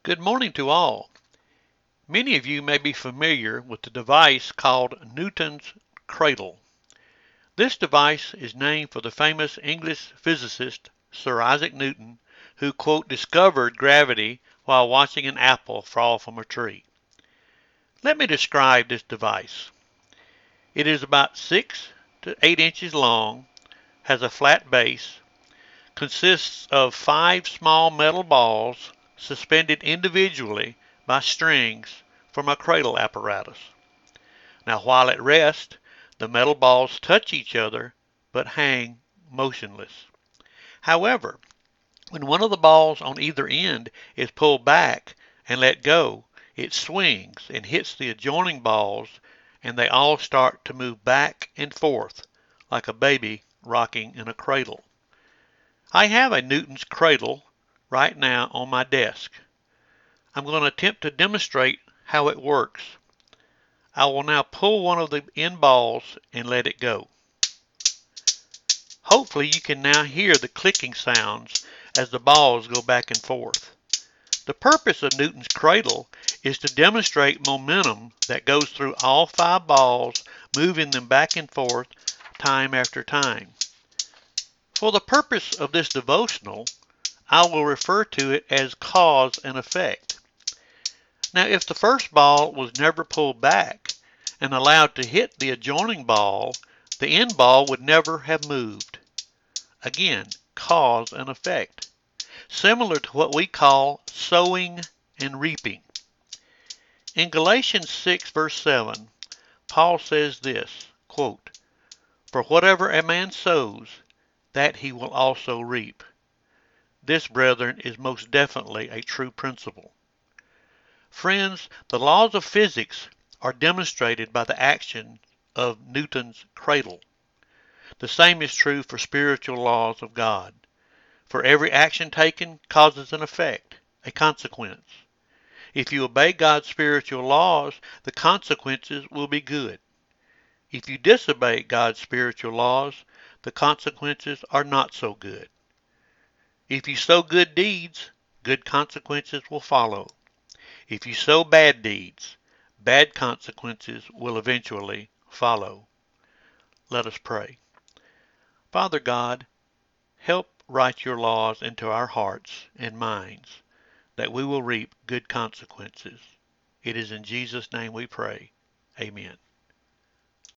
Good morning to all. Many of you may be familiar with the device called Newton's cradle. This device is named for the famous English physicist Sir Isaac Newton, who, quote, discovered gravity while watching an apple fall from a tree. Let me describe this device. It is about 6 to 8 inches long, has a flat base, consists of 5 small metal balls suspended individually by strings from a cradle apparatus. Now, while at rest, the metal balls touch each other but hang motionless. However, when one of the balls on either end is pulled back and let go, it swings and hits the adjoining balls, and they all start to move back and forth like a baby rocking in a cradle. I have a Newton's cradle right now on my desk. I'm going to attempt to demonstrate how it works. I will now pull one of the end balls and let it go. Hopefully you can now hear the clicking sounds as the balls go back and forth. The purpose of Newton's cradle is to demonstrate momentum that goes through all 5 balls, moving them back and forth time after time. For the purpose of this devotional, I will refer to it as cause and effect. Now, if the first ball was never pulled back and allowed to hit the adjoining ball, the end ball would never have moved. Again, cause and effect. Similar to what we call sowing and reaping. In Galatians 6 verse 7, Paul says this, quote, "For whatever a man sows, that he will also reap." This, brethren, is most definitely a true principle. Friends, the laws of physics are demonstrated by the action of Newton's cradle. The same is true for spiritual laws of God. For every action taken causes an effect, a consequence. If you obey God's spiritual laws, the consequences will be good. If you disobey God's spiritual laws, the consequences are not so good. If you sow good deeds, good consequences will follow. If you sow bad deeds, bad consequences will eventually follow. Let us pray. Father God, help write your laws into our hearts and minds, that we will reap good consequences. It is in Jesus' name we pray. Amen.